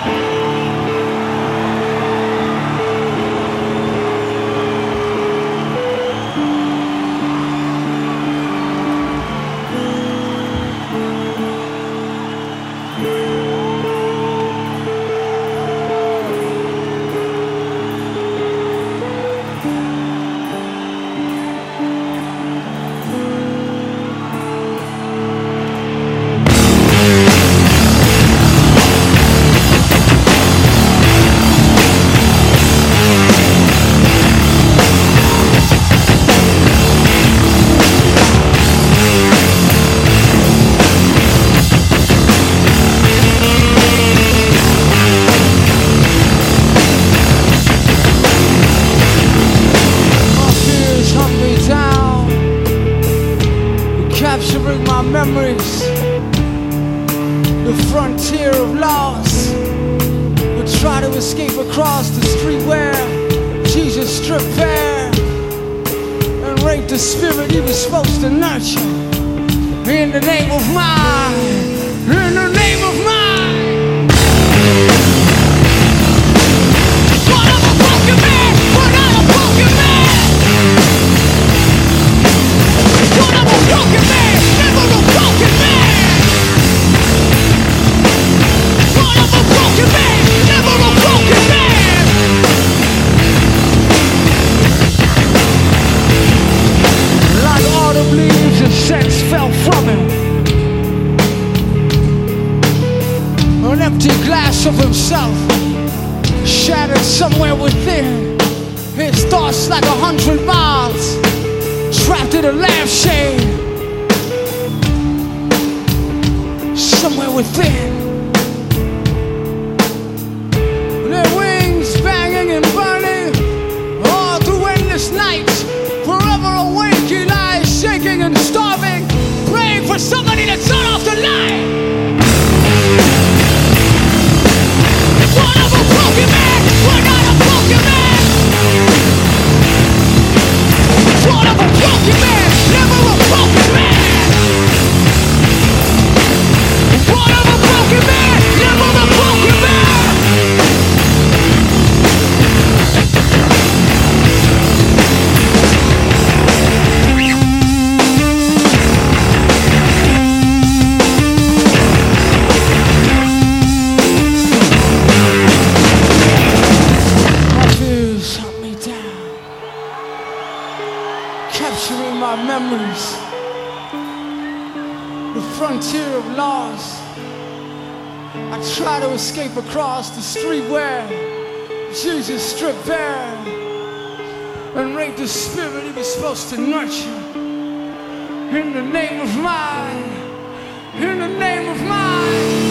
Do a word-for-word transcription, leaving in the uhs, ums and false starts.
Capturing my memories, the frontier of loss. We try to escape across the street where Jesus stripped bare and raped the spirit he was supposed to nurture. In the name of mine, in the name of mine. What of a broken man, what of a broken man. What of a broken man, never a broken man. What of a broken man, never a broken man. Like autumn leaves, a sense fell from him. An empty glass of himself, shattered somewhere within. His thoughts like a hundred miles, trapped in a lampshade, somewhere within. Their wings banging and burning all through endless nights, forever awake, eyes shaking and starving, praying for somebody to turn off the light. One of a broken man, we're not a broken man. One of a broken man, never a broken man. One of a broken man, never a broken man. My fears hunt me down, capturing my memories, the frontier of loss. I try to escape across the street where Jesus stripped bare and raped the spirit he was supposed to nurture. In the name of mine, in the name of mine.